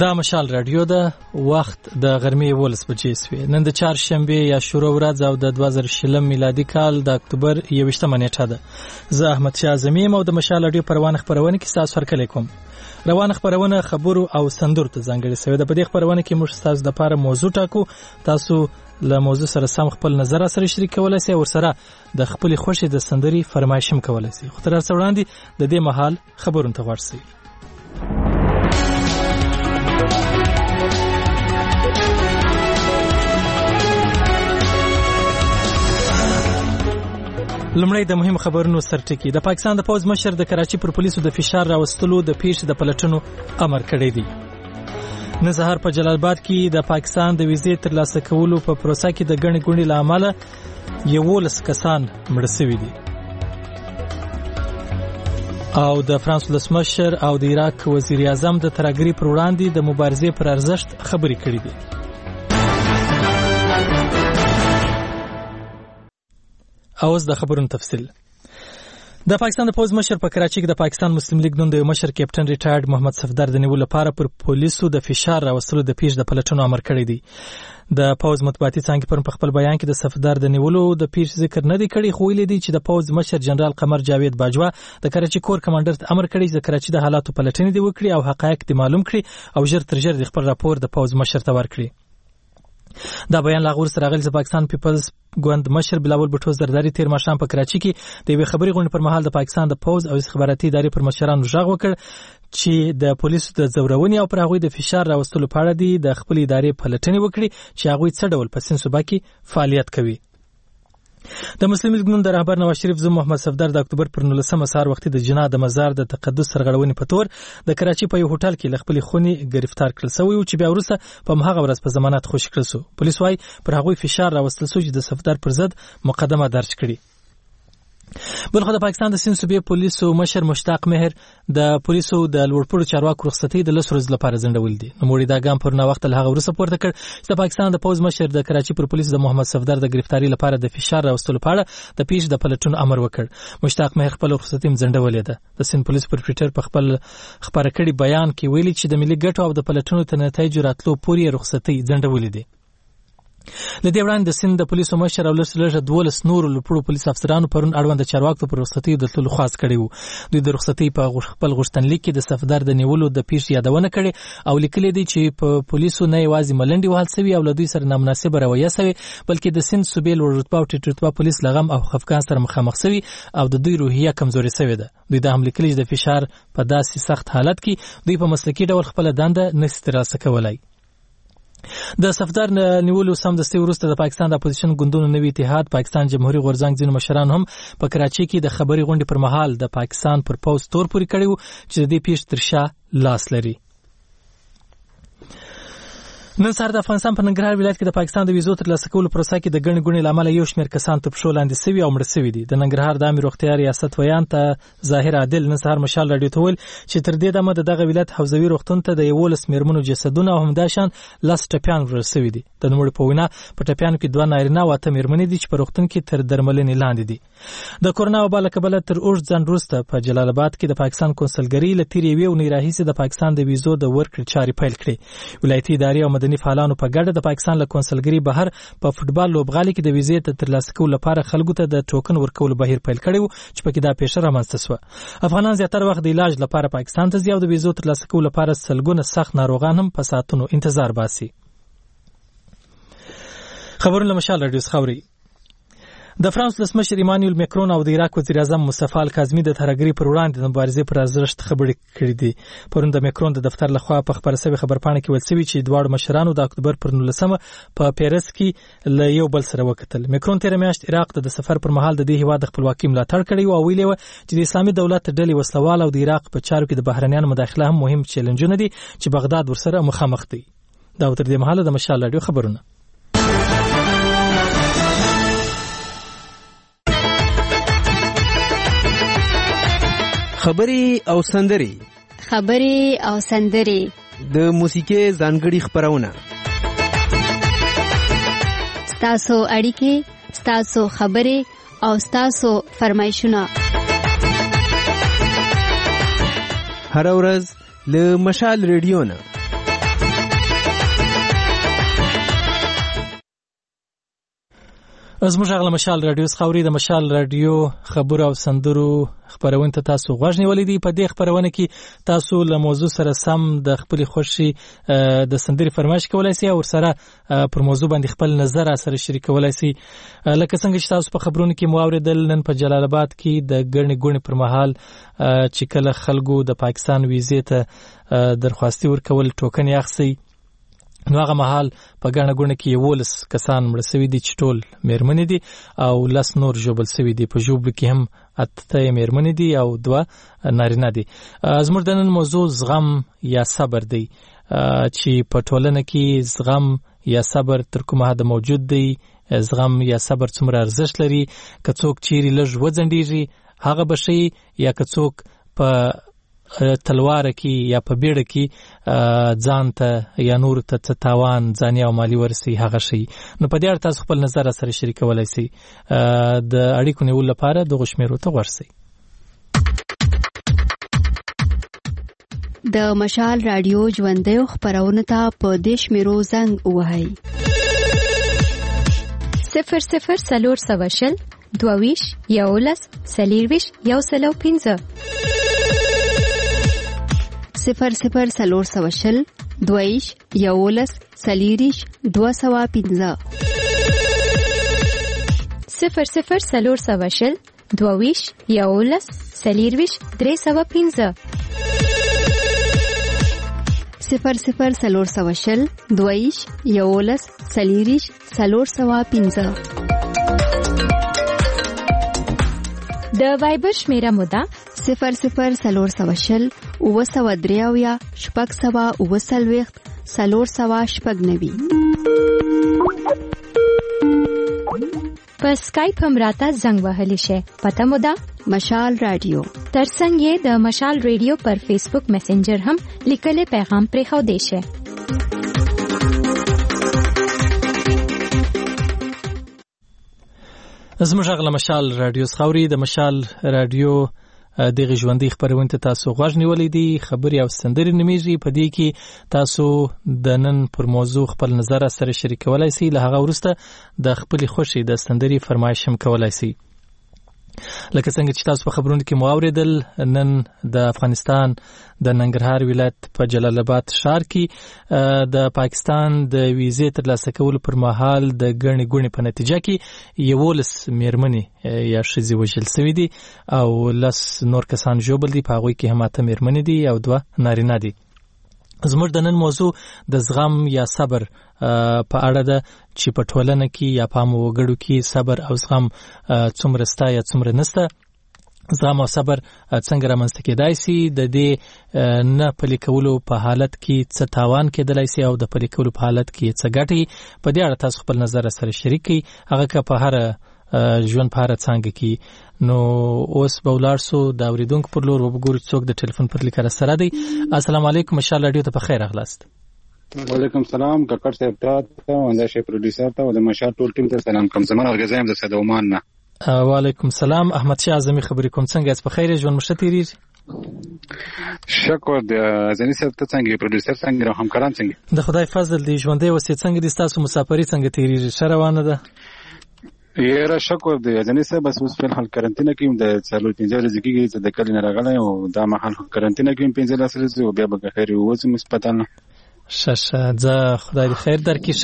دا مشال رادیو ده. وخت د غرمې 12 بجې سوی. نن د چهارشنبه یا شروع ورځ او د 2020 میلادي کال د اکتوبر 21 نیټه ده. زه احمد شاه زمیم او د مشال رادیو پروانه خبرونه کې تاسو هرکلی کوم. روانه خبرونه خبرو او سندرو ته ځانګړې شوې ده. په دې خبرونه کې موږ تاسو د لپاره موضوع ټاکو. تاسو له موضوع سره سم خپل نظر سره شریک کولای شئ او سره د خپل خوښي د سندري فرمایش هم کولای شئ. خو تر څو وړاندې د دې مهال خبرونه ته ورسئ. لمړی د مهم خبرونو سرټکی. د پاکستان د پوز مشر د کراچي پر پولیسو د فشار راوستلو د پیښې د پلټنو امر کړی دی. نن سهار په جلال آباد کې د پاکستان د ویزې ترلاسه کولو په پروسه کې د ګڼې ګوڼې له امله 11 کسان مړه شوي دي. او د فرانس ولسمشر او د عراق وزیر اعظم د ترهګرۍ پر وړاندې د مبارزې پر ارزښت خبرې کړې دي. اوس د خبرونو تفصیل. د پاکستان د پوز مشر په کراچي کې د پاکستان مسلم لیگ نوم د مشر کیپټن ریټایرډ محمد صفدر د نیولو لپاره پر پولیسو د فشار راوستلو د پیښې د پلټنو امر کړی دی. د پوز مطبوعاتي څانګې پر خپل بیان کې د صفدر د نیولو د پیښې ذکر نه دی کړی، خو ویلي دی چې د پوز مشر جنرال قمر جاوید باجوا د کراچي کور کمانډر ته امر کړی چې د کراچي د حالاتو پلټنې دی وکړي او حقایق دی معلوم کړي او ژر تر ژره د خپل راپور د پوز مشر ته ورکړي. دا بیان لاغور سره غلی د پاکستان پیپلز ګوند مشر بلاول بټو زرداری تیر ماښام په کراچي کې د یوې خبري غونډې پر مهال د پاکستان د پوز او استخباراتي ادارې پر مشرانو غږ وکړ چې د پولیسو د زورونې او پر هغوی د فشار راوستلو په اړه دی د خپل ادارې پلټنې وکړي چې هغوی څه ډول په سین صوبه کې فعالیت کوي. د مسلم لیگ نوم د رهبر نواز شریف زوم محمد صفدر د اکتوبر پر 19 سهار وختي د جناح د مزار د تقدس سرغړونې په تور د کراچي په یو هوټل کې له خپل خونې گرفتار کړل شوی او چې بیا وروسته په هماغه ورځ په ضمانت خوشی کړل شو. پولیس وايي پر هغوی فشار راوستل شو چې د صفدر پر ضد مقدمه درج کړي. بلخو د پاکستان د سین صوبې پولیسو مشر مشتاق مهر د پولیسو د لوړپوړو چارواکو رخصتۍ د 10 ورځې لپاره ځنډول دي. نوموړي دا ګام پر وخت له هغه وروسته پورته کړ چې د پاکستان د پوز مشر د کراچي پر پولیسو د محمد صفدر د گرفتاری لپاره د فشار راوستلو په اړه د پیښې د پلټنو امر وکړ. مشتاق مهر خپل رخصتۍ ځنډولې ده. د سین پولیس پر ټویټر په خپل خبره کړي بیان کې ویلي چې د ملي ګټو او د پلټنو تر نتایج راتلو پورې رخصتۍ ځنډولې دي. لدې وړاندې د سند د پولیسو مشر او لږه 12 نور لوړپوړو پولیس افسرانو پرون اړوند د چارواکو پر رخصتۍ د تللو خواست کړی وو. دوی د رخصتۍ په خپل غوښتنلیک کې د صفدر د نیولو د پیښې یادونه کړې او لیکلي دي چې په پولیسو نه یوازې ملنډي وهل شوي او له دوی سره نامناسبه رویه شوې، بلکې د سند صوبې لوړ رتبه او ټیټ رتبه پولیس لغم او خفګان سره مخامخ شوي او د دوی روحیه کمزوري شوې ده. دوی د هم لیکلي چې د فشار په داسې سخت حالت کې دوی په مسلکي ډول خپل دنده نشي ترلاسه کولای. د صفدر نیولو سمدستي وروسته د پاکستان د اپوزیشن ګوندونو نوي اتحاد پاکستان جمهوریت غورځنګ ځینو مشران هم په کراچي کې د خبري غونډې پر مهال د پاکستان پر پوز تور پوري کړی وو چې د دې پیښې تر شا لاس لري. نن سهار د افغانستان په ننګرهار ولایت کې د پاکستان د ویزو ترلاسه کولو پروسه کې د ګڼې ګوڼې له امله یو شمېر کسان تر پښو لاندې شوي او مړه شوي دي. د ننګرهار د عامې روغتیا ریاست ویان ته ظاهر عادل نن سهار مشال راډیو ته ویل چې تر دې دمه دغه ولایت حوزوي روغتون ته د 11 مېرمنو جسدونه او همداشان 10 ټپیان وړل شوي دي. د نوموړي په وینا په ټپیانو کې 2 نارینه او 8 مېرمنې دي چې په روغتون کې تر درملنې لاندې دي. د کورونا وبا له کبله تر اوږد ځنډ وروسته په جلال آباد کې د پاکستان کونسلګرۍ له تېرې یوې اونۍ راهیسې د پاکستان د ویزو د ورکړې چارې پیل کړې. ولایتي ادارې او مدني فعالانو په ګډه د پاکستان له کونسلګرۍ بهر په فوټبال لوبغالي کې د ویزې د ترلاسه کولو لپاره خلکو ته د ټوکن ورکولو بهیر پیل کړی و چې پکې دا پیښه رامنځته شوه. افغانان زیاتره وخت د علاج لپاره پاکستان ته ځي او د ویزو ترلاسه کولو لپاره سلګونه سخت ناروغان هم په ساعتونو انتظار باسي. خبرونه مشال رادیو خبري. د فرانس ولسمشر ایمانوئل مکرون او د عراق وزیر اعظم مصطفی الکاظمي د ترهګرۍ پر وړاندې د مبارزې پر ارزښت خبرې کړې دي. پرون د مکرون د دفتر لخوا په خبره شوې خبرپاڼه کې ویل شوي چې دواړو مشرانو د اکتوبر پر 19 په پیرس کې له یو بل سره وکتل. مکرون تیر میاشت عراق ته د سفر پر مهال د دې هیواد د خپلواکۍ ملاتړ کړی او ویلي و چې د اسلامي دولت ډلې وسلوال او د عراق په چارو کې د بهرنیانو مداخله هم مهم چیلنجونه دي چې بغداد ورسره مخامخ دی. دا تر دې مهاله د مشال رادیو خبرونه. خبري او سندري د موسیقي ځانګړي خبرونه ستاسو اړیکې ستاسو خبري او ستاسو فرمایشونه هر ورځ له مشال ریډیو نه زموږ غل مشال رادیو خاوري د مشال رادیو خبر او سندرو خبرونه تاسو غوښ نیولې دي. په دې خبرونه کې تاسو له موضوع سره سم د خپل خوشي د سندري فرمایش کولای شئ او سره پر موضوع باندې خپل نظر سره شریکولای شئ. لکه څنګه چې تاسو په خبرونه کې مواردل نن په جلال آباد کې د ګڼې پر مهال چې کله خلکو د پاکستان ویزې ته درخواستي ورکول ټوکن اخسي، نو هغه مهال په ګڼه ګوڼه کې 11 کسان مړ شوي دي چې ټول میرمنې دي او 10 نور ژوبل شوي دي. په ژوبلو کې هم 8 میرمنې دي او 2 نارینه دي. زموږ د نن موضوع زغم یا صبر دی چې په ټولنه کې زغم یا صبر تر کومه حد موجود دی. زغم یا صبر څومره ارزښت لري؟ که څوک چیرې لږ وځنډېږي هغه به شي، یا که څوک په تلوار کې یا په بیړه کې ځان ته یا نور ته تاوان ځاني او مالی ورسي هغه شي. نو په دې اړه تاسو خپل نظر سره شریکولای شئ. د اړیکو نیول لپاره د غشمیرو ته ورسئ. د مشال رادیو ژوندۍ خبرونه ته په دیش میرو زنګ وهاي 00 سلور سواشل دوویش یولس سلیرویش یوسلو 15 00 سلور سواشل دویش یولس سلیریش 215 00 سلور سواشل دوویش یولس سلیرویش 315 00 سلور سواشل دویش یولس سلیریش 315 د وایبر شمیره موده 00 سلور سواشل او سوا دریاویا شپږ سوا او سلويخت سلور سوا شپږ نوي. په سکایپ هم راته زنګ وهلی شي. پته مو ده مشال رادیو. ترڅنګ یې د مشال رادیو پر فیسبوک میسنجر هم لیکلي پیغام پرې خو دی شي. زموږ غل مشال رادیو خاوري د مشال رادیو دغه ژوندۍ خبرونه ته تاسو غوښ نیولې دي. خبري او سندري نمیږي. په دې کې تاسو د نن پر موضوع خپل نظر سره شریکولای شئ. له هغه وروسته د خپل خوشي د سندري فرمایش هم کولای شئ. لکه څنګه چې تاسو په خبرونو کې مواردل نن د افغانستان د ننګرهار ولایت په جلال آباد ښار کې د پاکستان د ویزې ترلاسه کولو پر مهال د ګڼې ګوڼې په نتیجه کې 11 میرمنې یا ښځې وژل شوي دي او 10 نور کسان ژوبل دي. په هغوی کې هم 8 میرمنې دي او 2 نارینه دي. زموږ د نن موضوع د زغم یا صبر په اړه ده چې په ټولنه کې یا په وګړو کې صبر او زغم څومره ستا یا څومره نسته. زغم او صبر څنګه رامنځته کېدای شي، د دې نه پلي کولو په حالت کې څه تاوان کېدلی شي او د پلي کولو په حالت کې څه ګټې. په دې اړه تاسو خپل نظر سره شریک کړئ. هغه که په هر ژوند په هر څانګه کې. نو اوس به ولاړ سو د اوریدونکو پر لور وګورو څوک د ټلیفون پر لیکره سره دی. السلام علیکم، مشال رادیو ته په خیر راغلاست. وعلیکم سلام کاکړ صاحب ته او د شي پروډوسر ته او د مشال ټول ټیم ته سلام کوم. زمون ارګزایم د سید عمان نه. وعلیکم سلام. احمد شاه اعظمي خبرې کوم. څنګه په خیر ژوند مشته تیریږي؟ شکر د ازنی صاحب ته څنګه پروډوسر څنګه او همکاران څنګه؟ د خدای فضل دی. ژوندې وسې څنګه دي؟ تاسو مسافرۍ څنګه تیریږي؟ شروانه ده؟ یاره شکر دی ازنی صاحب. بس اوس په حال کارانتینا کې د 4-5 ورځې کې د کلی نه راغلی او دا مهال کارانتینا کې 15 ورځې او بیا به خیر وځم هسپتال. شه ځه خدای دې خیر درکړي.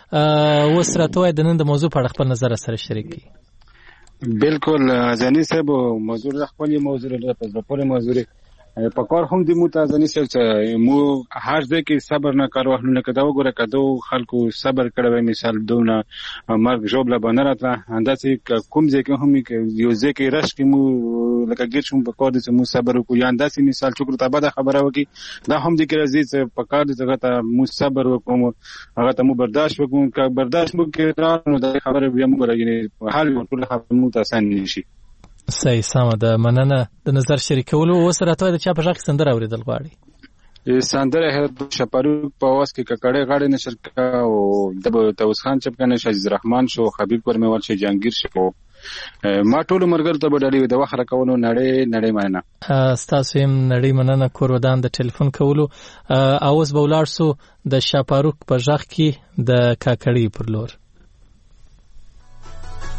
شه اوس راته وایه د نن د موضوع په اړه خپل نظر سره شریک کړي. بالکل ازنی صاحب موضوع خپل موضوع له په موضوع په کار هم د متازنی سره مو هر ځای کې صبر نه کارو نه کدا وګوره کدو خلکو صبر کړو. مثال دونه مرګ جوړ لا بنه راتله انداسې کوم ځای کې هم یو ځای کې رش کې مو لکه ګیر شوم په کار دي مو صبر وکړو. یا انداسې مثال چکر ته بعد خبره وکي دا هم د کې راځي په کار دي ته مو صبر وکړو هغه ته مو برداشت وکړو. که برداشت مو کې نو دا خبره بیا مو راګني حال ټول خبره مو آسان نشي. صحیح سمه ده. مننه د نظر شریکولو. اوس راته د چا په ځخ سندره اوریدل غواړي؟ سندره شپاروک په واس کې ککړې غاړې نشر کا او د توس خان چپ کنه شاهد الرحمن شو خبيب ورمول شي جهانگیر شو ما ټول مرګر ته بدړې د وخت راکولو نړۍ مننه. تاسو هم نړۍ مننه. کور ودان د ټلیفون کولو. اوس به ولاړ سو د شپاروک په ځخ کې د ککړې پر لور.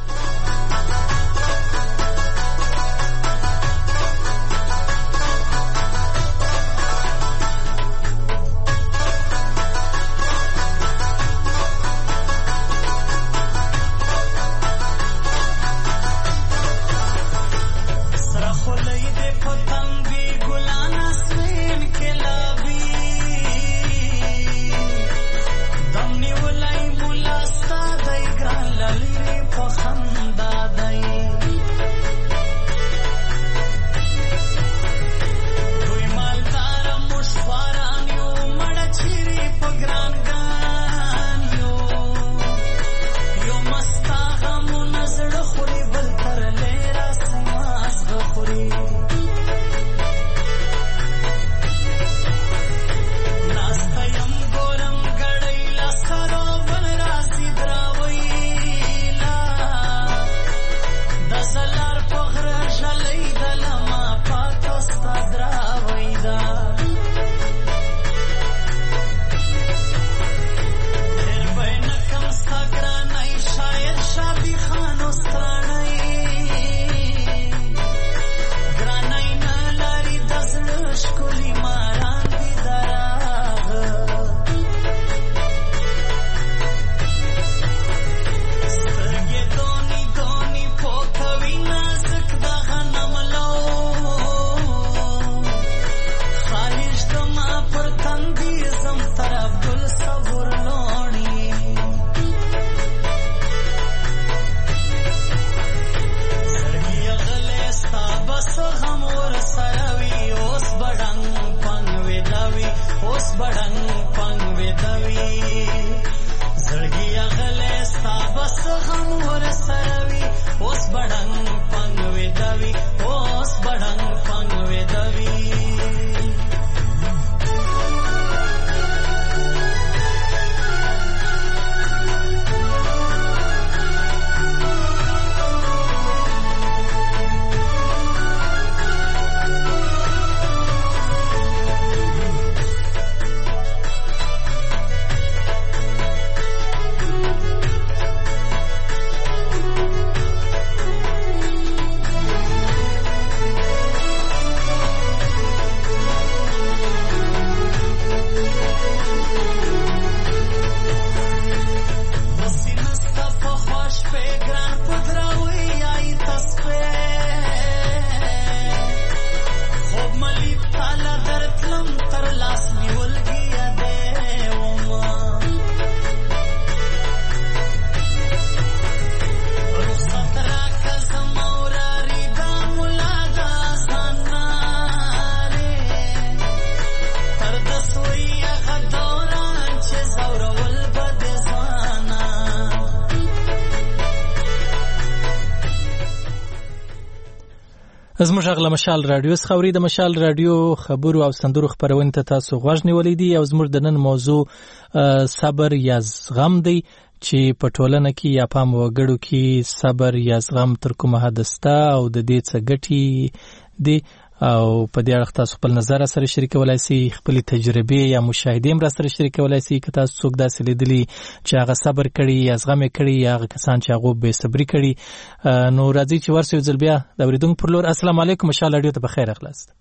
زموږ غل مشال رادیو څخه د مشال رادیو خبرو او سندرو خبرونه ته تاسو غوږ نیولې دي او زموږ د نن موضوع صبر یا زغم دی چې په ټولنه کې یا په وګړو کې صبر یا زغم تر کومه حد سته او د دې څه ګټي دي او په دې اړه تاسو خپل نظر سره شریکولای شئ، خپل تجربه یا مشاهده هم را سره شریکولای شئ که تاسو څوک داسې لیدلی چې هغه صبر کړي یا زغم کړي یا هغه کسان چې هغه بې صبري کړي. نو راځي چې ورسې ځل بیا د اوریدونکو پر لور. السلام علیکم، مشال رادیو ته بخیر اخلاص.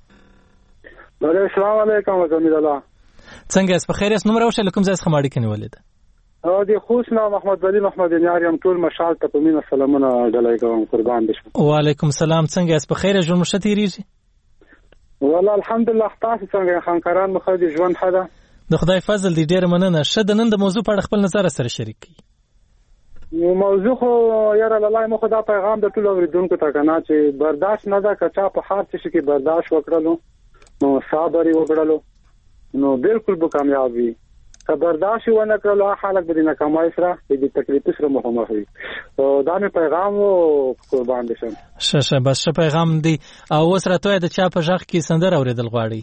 السلام علیکم زمید الله، څنګه یاست؟ بخیر یاست؟ نوم راوښه کوم ځای څخه ماړی کني ولید؟ دی خوش نام محمد ولی محمد یار یم، ټول مشال ته په مینه سلامونه ډلای کوم، قربان بشم. وعلیکم السلام، څنګه یاست؟ بخیر ژوند مشته تیریږي؟ والله الحمدلله، تاسو څنګه خانکاران مخه دي ژوند حدا؟ د خدای فضل دی، ډیر مننه. شه د نن د موضوع په اړه خپل نظر سره شریک کړئ. نو موضوع خو یاره لاله مخه دا پیغام د ټول اوریدونکو ته کنه چې برداشت نه دا کچا په هر څه کې برداشت وکړلو نو صبر وکړلو نو بالکل به کامیاب وي. که برداشت ونه کړلو خلک به نه کمای سره د تکلیف سره مخامخ وي. دا مې پیغام او قربان بشم. شه بس شه پیغام دی. او اوس راته د چا په ژغ کې سندر اوریدل غواړي؟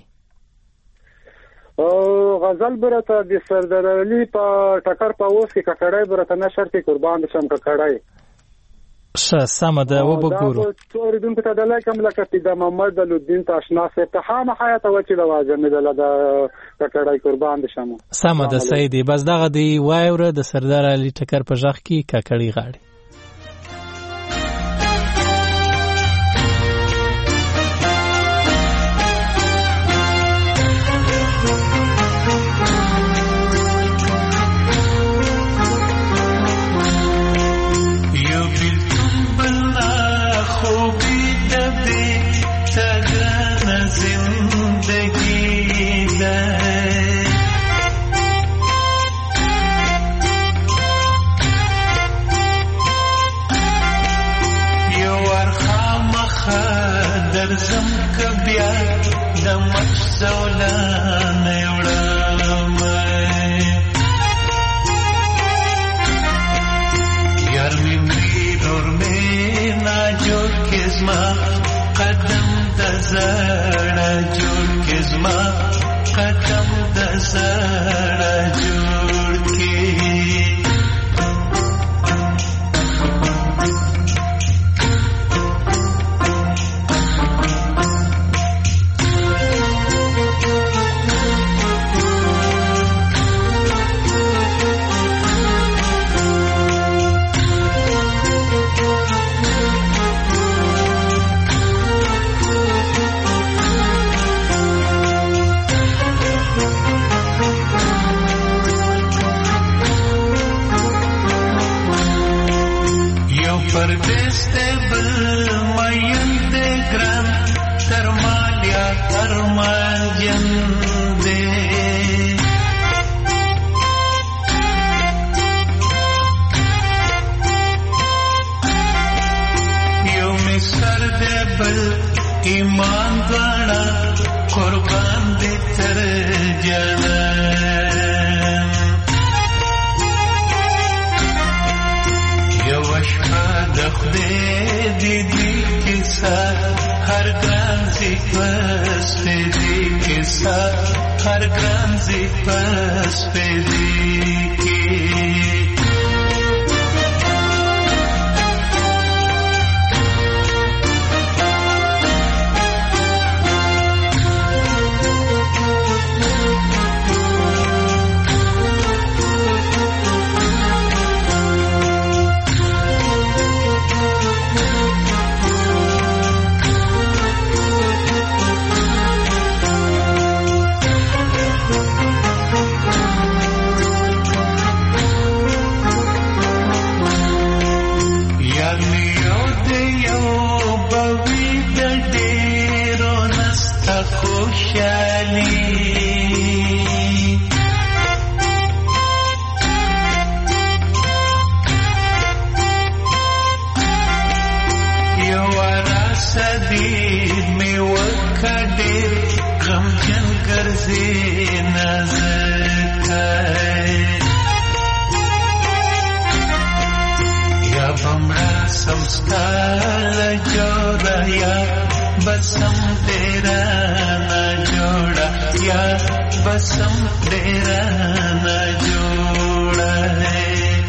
او غزل برته د سردار علي په ټکر په اوس کې ککړای برته نشر کې قربان بشم ککړای. شه سم ده و بګورو. دا اوریدونکو ته د لکم لکه د محمد الدین تاشنا سه ته هم حیات او چې د واجب دل د ککړای قربان بشم. سم ده سیدی، بس دغه دی وایوره د سردار علي ټکر په ژغ کې ککړی غاړي. درزم کبیا د مخزولان یوړم یار می نور می نا جوړ کزما قدم د زړه جوړ کزما قدم د زړه جوړ کی پردیس ته بل مین دې ګران تر مالیا ارمان جن دې یو می سر دې بل ایمان غاڼه قربان دې تر جنان दे दीदी के साथ हर ग्रांजी बस पे दी के साथ हर ग्रांजी बस पे दी के बसम तेरा न जोड़ा या बसम तेरा न जोड़ा है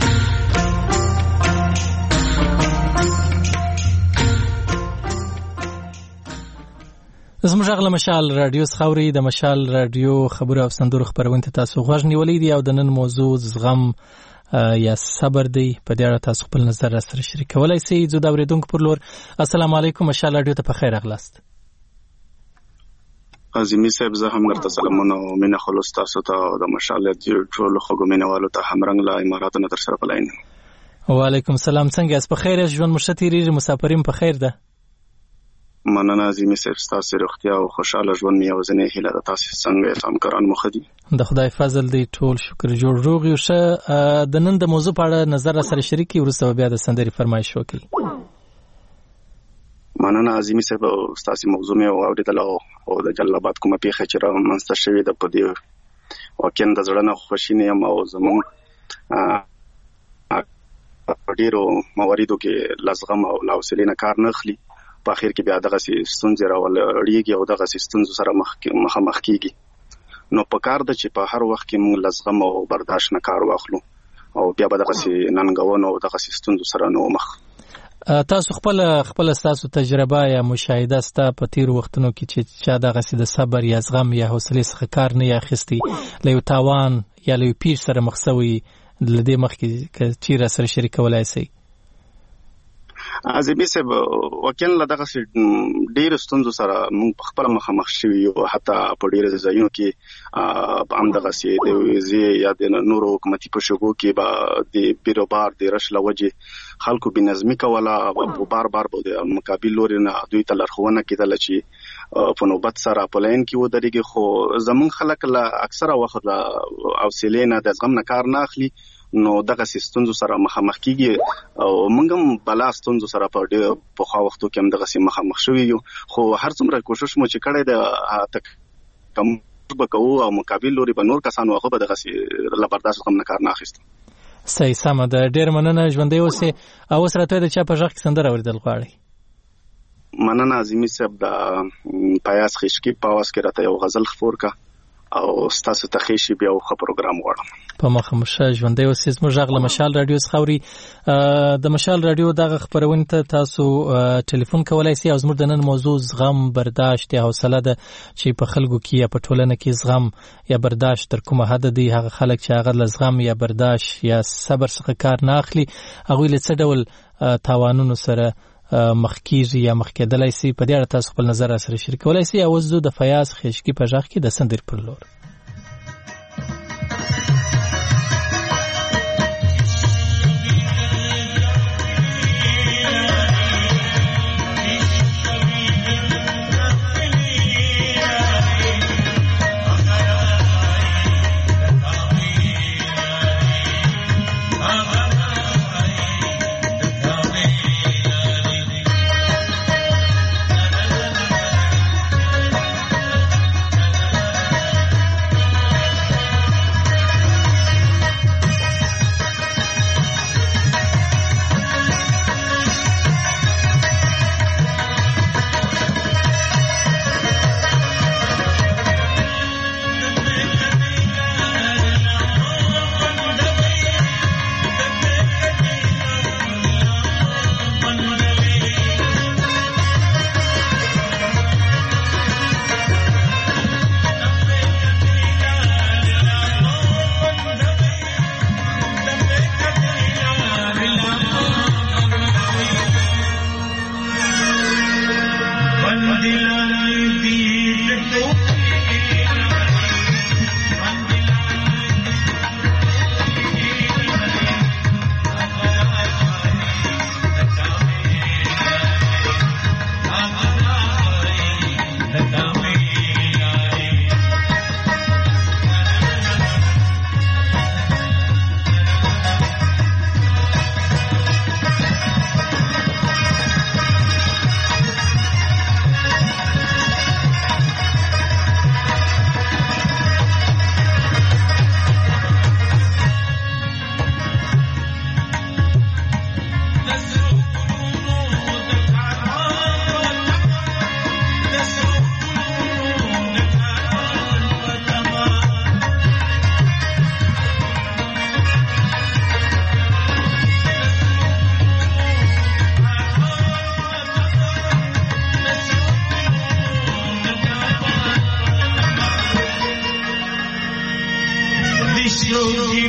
زموږ غل مشال رادیو خوري د مشال رادیو خبرو او سندرو خبرونه تاسو غوښ نیولې دي او د نن موضوع زغم یا صبر دی په دې اړه تاسو خپل نظر سره شریکولای شئ زه دا اوریدونکو پر لور السلام علیکم مشال رادیو ته په خیر اغلاست عظیمی صاحب زه هم درته سلامونه او مینه خلوص تاسو ته د مشال رادیو ټول خو مینوالو ته همرنګ لا اماراتو نه در سره بلاین وعلیکم السلام څنګه اس په خیر ژوند مشتری مسافرین په خیر ده مننه عظیمی صاحب تاسو روغتیا او خوشاله ژوند مې وزنه هیله ده تاسو څنګه همکاران مخدي د خدای فضل دی ټول شکر جوړ روغ یو شه د نن د موضوع په اړه نظر سره شریکي ورسره بیا د سندري فرمایش وکړي مننه عظیمی صاحب تاسو موضوع مې اوریدل او د جلبات کومه پیښه چې را منځته شوې ده په دې واقعا د زړه نه خوشی نه یم او زموږ په ډیرو مواردو کې لزغم او حوصله نه کار نه اخلي په اخر کې بیا دغه ستونزې راولړيږي او دغه ستونزو سره مخ کیږي نو په کار د چې په هر وخت کې موږ لزغم او برداشت نه کار واخلو او بیا به دغه ننګونو او دغه ستونزو سره نو مخ تاسو خپل تاسو تجربه یا مشاهده ستا په تیر وختونو کې چې چا دغه د صبر یا زغم یا حوصله څخه کار نه اخیستی له تاوان یا له پیر سره مخسوي لدې مخ کې چیرې سره شریکولای شي عظیمی صاحب وکیل لدغه ډیر ستونزو سره موږ په خپل مخ شوي او حتی په ډیر ځایونو کې هم دغه سي د ویزي یا د نورو حکومتي پښوګو کې به د بیروبار د رشل وجه خلکو بنظمي کوله او بار به مقابل لوري نه دوی ته لارښوونه کیدل چې په نوبت سره په لاین کې ودرېږي خو زمون خلک لا اکثره وخت او سیلینه د زغم نه کار نه اخلي نو دغه ستونزو سره مخامخ کیږي او موږ هم بلا ستونزو سره په ډېر په خو وختو کې هم دغه مخامخ شوي یو خو هر څومره کوشش مو چې کړی د تک کم بکو او مقابل لوري په نور کسانو هغه به دغه لبرداشت هم نه کار نه اخیست صحیح سم ده ډېر مننه ژوندۍ اوسې او سره ته د چا په ژغ کې سندره اوریدل غواړي مننه عظیمی صاحب د پیاس خشکی په واس کې راته یو غزل خفور کا او ستاسو ته خېشي بیا خو پروګرام غواړم په مخه مشه ژوندۍ اوسې زموږ غږ مشال رادیو خوري د مشال رادیو دغه خبرونه ته تاسو ټلیفون کولای شئ او زموږ د نن موضوع زغم برداشت یا حوصله ده چې په خلکو کې یا په ټولنه کې زغم یا برداشت تر کومه حد دی هغه خلک چې هغه لزغم یا برداشت یا صبر څخه کار نه اخلي هغه له څه ډول تاوانونو سره مخکیږي یا مخکېدلای شي په دې اړه تاسو خپل نظر سره شریکولای شئ او زه د فیاض خشکی په ژغ کې د سندر پر لور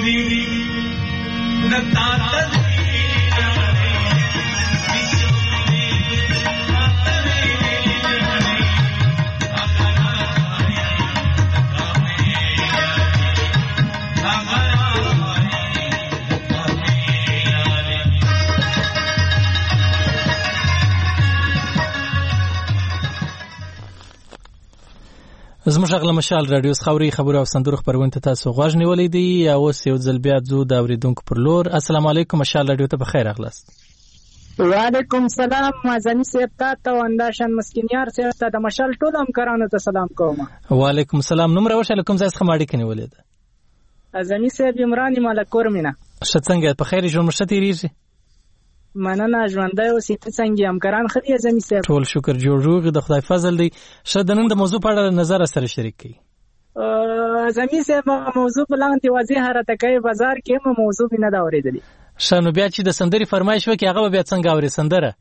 زموږ غل مشال رادیو خوري خبرو او سندرو خبرونه ته تاسو غوښ نیولې دي یا اوس یو ځل بیا ځو د اوریدونکو پر لور. السلام علیکم مشال رادیو ته بخیر اغلاست. وعلیکم سلام مازنی صاحب ته انداشن مسکینیار صاحب ته د مشال ټول همکارانو ته سلام کوم. وعلیکم سلام. نوم راوښه کوم ځای څخه ماړی کني ولید؟ ازمی صاحب عمران ملکور مینا. شڅنګ په خیر ژوند مشته تیریږي. مننه ژوندای او سیته څنګه همکاران خدي ازمی صاحب ټول شکر جوړ د خدای فضل دی. شدنن د موضوع په اړه نظر سره شریک کړي. ازمی صاحب موضوع بلان دی واضح راته کوي بازار کې موضوع نه دا اوریدلی. شنو بیا چې د سندري فرمایش وکي هغه بیا څنګه اوري سندره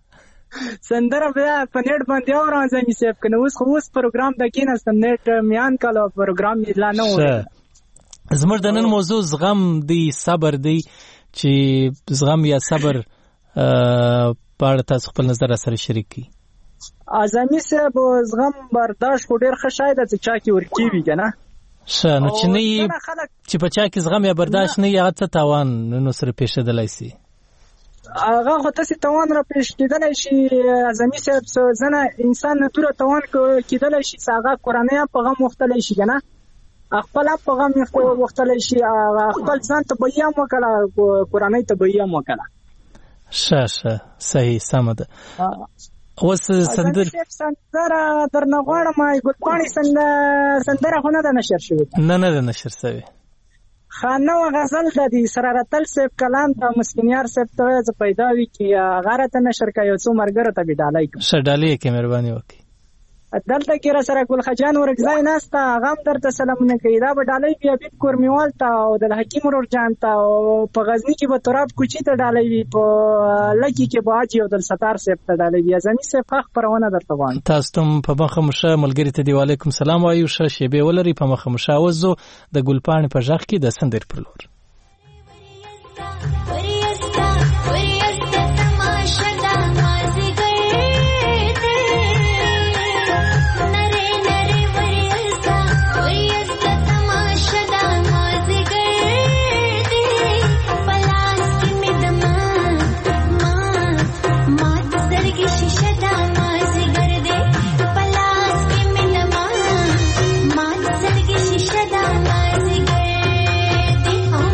بیا په نیټ باندې اورم ازمی صاحب کنه اوس پروګرام د کیناست نیټ میان کالو پروګرام لا نه وره. زموږ د نن موضوع زغم دی صبر دی چې زغم یا صبر په اړه تاسو خپل نظر سره شریک کړئ. ازمی صاحب زغم برداشت خو ډیر ښه شاید چې چا کې ورکی وي کنه نو چې نه چې په چا کې زغم یا برداشت نه هغه څه تاوان نو سره پیښېدلی شي. هغه خو تاسو توان را پیښ کېدلی شي ازمی صاحب ځنه انسان نتوره توان کېدلی شي هغه کورنۍ په غم وختلی شي کنه خپل په غم وختلی شي خپل ځان ته بیان وکړه کورنۍ ته بیان وکړه. شه صحیح سم ده. اوس سندره درنه غواړم ګلپاڼې سندره خو نه ده نشر شوې. نه ده نشر شوې. خانه و غزل د دې سرارتل صاحب کلام ته مسکینیار صاحب ته پیدا وي چې غره ته نشر کوي او څو مرګره ته به ډالۍ کوي. شه ډالۍ کې مهرباني وکړي. دلته کې را سره ګل خجان ورګزای ناسته غم درته سلامونه کوي دا به ډالۍ بیا بیت کورمیوال ته او د حکیم ورور جان ته او په غزنی کې به تراب کوچی ته ډالۍ وي په لکی کې به اجي او د ستار صاحب ته ډالۍ وي ازمی صاحب خخ پرونه درته وان تاسو ته په مخه مشه ملګری ته دی وعلیکم سلام وایو شه شیبه ولري په مخه مشه وزو د ګلپاڼې په ځخ کې د سندر پر لور. Oh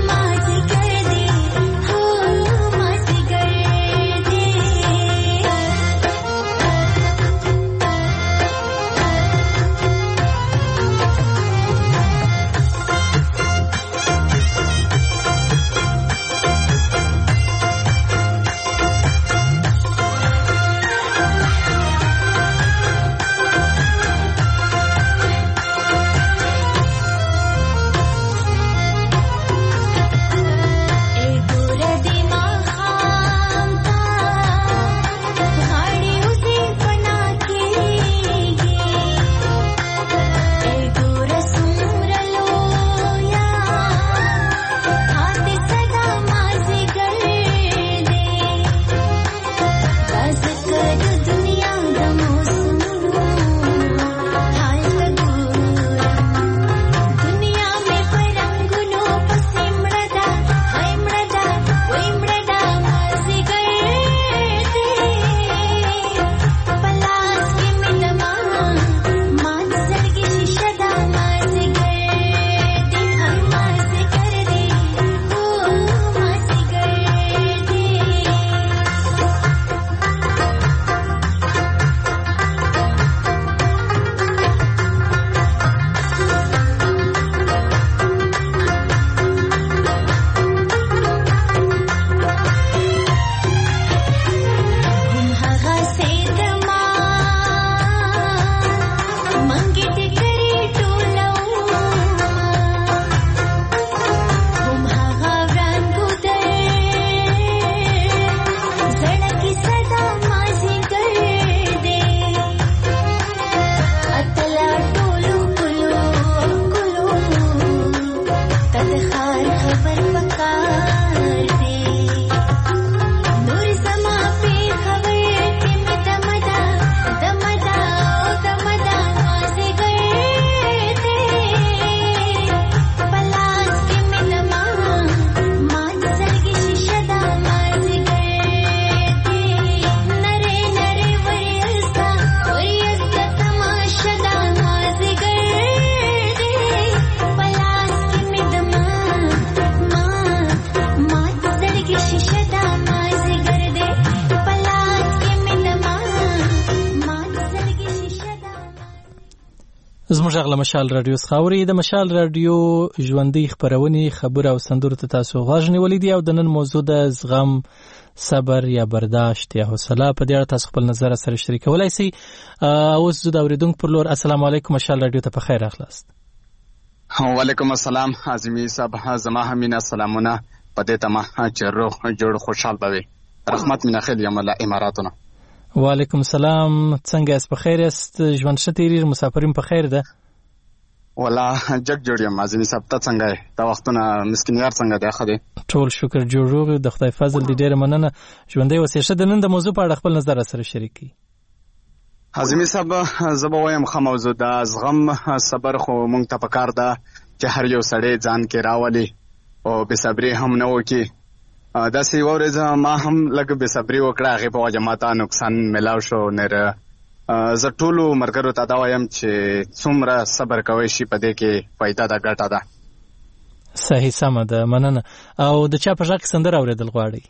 زموږ غږ له مشال رادیو څخه اورئ. د مشال رادیو ژوندۍ خپرونې خبر او سندرو ته تاسو غوږ نیولی دی او د نن موضوع د زغم، صبر یا برداشت یا حوصله په دې اړه تاسو خپل نظر سره شریکولای شئ. اوس زه د اورېدونکو پر لور السلام علیکم مشال رادیو ته په خیر راغلاست. وعلیکم السلام عظیمی صاحب، زما همینه سلامونه په دې تمه چې روغ جوړ خوشحال به رحمت مینا خیل یم له اماراتونو. وعلیکم السلام، څنګه یاست؟ په خیر یاست؟ ژوند ښه تېرېږي؟ مسافرین په خیر ده؟ والله جګ جوړ یم عظیمي صاحب، ته څنګه یې؟ دا وختونه مسکینیار څنګه دی؟ ښه دی، ټول شکر جوړ روغ د خدای فضل دی، ډېره مننه. ژوندی اوسې. ښه، د نن د موضوع په اړه خپل نظر سره شریک کړئ. عظیمي صاحب زه به وایم ښه موضوع ده. زغم صبر خو موږ ته پکار ده چې هر یو سړی ځان کې راولي او بېصبري هم نه وکړي. داسې یوه ورځ ما هم لږ بېصبري وکړه، هغې په وجه ما ته نقصان میلاو شو. نره زه ټولو ملګرو ته دا وایم چې څومره صبر کوی شي په دې کې فایده ده، ګټه ده. صحیح، سمه ده، مننه. او د چا په غږ کې سندره اورېدل غواړئ؟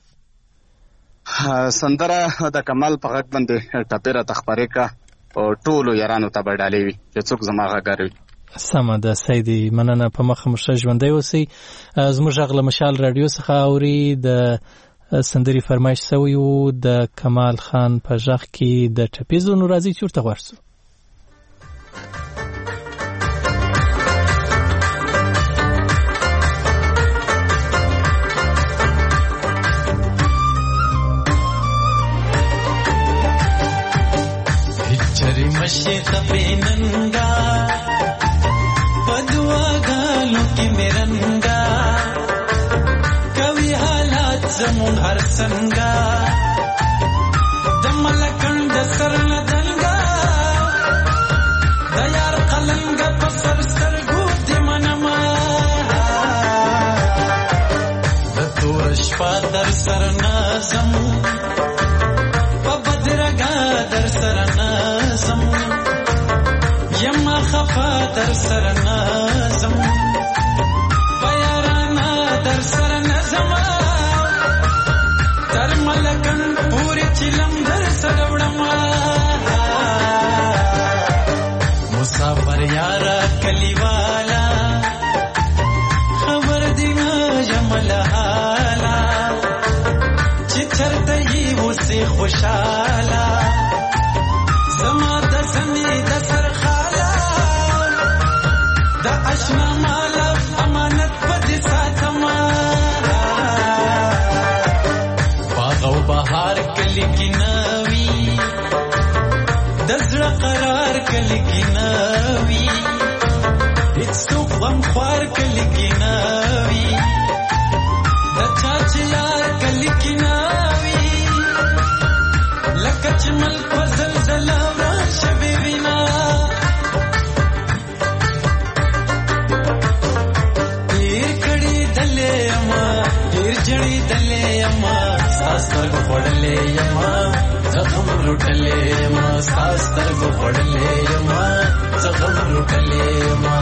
سندره د کمال په غږ باندې ټپې راته خپرې کړه او ټولو یارانو ته به ډالۍ وي چې څوک زما غږ اوري. سمه ده، صحیح دی، مننه. په مخه مو ښه ژوندی اوسئ. زموږ غږ له مشال رادیو څخه اوري. د سندرې فرمایش سوی و د کمال خان په غږ کې د ټپیزو. نو راځئ چې ورته غوږ شو. هچری مشي خپیننګا پدواګانو کې مرنګا کوي حالات زمون هر څنګه د ملکند سر ندلګا د یار قلنګ په سر سترګو دې منما د تور شپه در سر نازم په بدرګا در سر نازم یما خفا در سر نازم بیارانا در سر نازم در ملکن پوری چلم در سر وړما مسافر یارا کلیوالا خبر دی ما جمل حالا چې چرته یې وسې خوشاله زما د سمې د سر خاله د اشنا مال امانت پدې ساتما باغ او بهار کلی کی نوی د زړه قرار کلی کی نوی هیڅ څوک هم خوار کلی کی نوی د چاچ یار کلی کی نوی لکه چې مل په زلزله ورشه وینا ډېر کړي دلې اما ډېر جړي دلې اما ساستر غوړلې اما زغم لټلې اما ساستر غوړلې اما زغم لټلې اما